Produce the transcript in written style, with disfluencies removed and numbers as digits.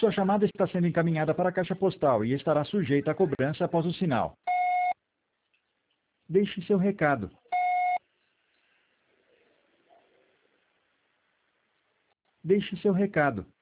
Sua chamada está sendo encaminhada para a caixa postal e estará sujeita a cobrança após o sinal. Deixe seu recado. Deixe seu recado.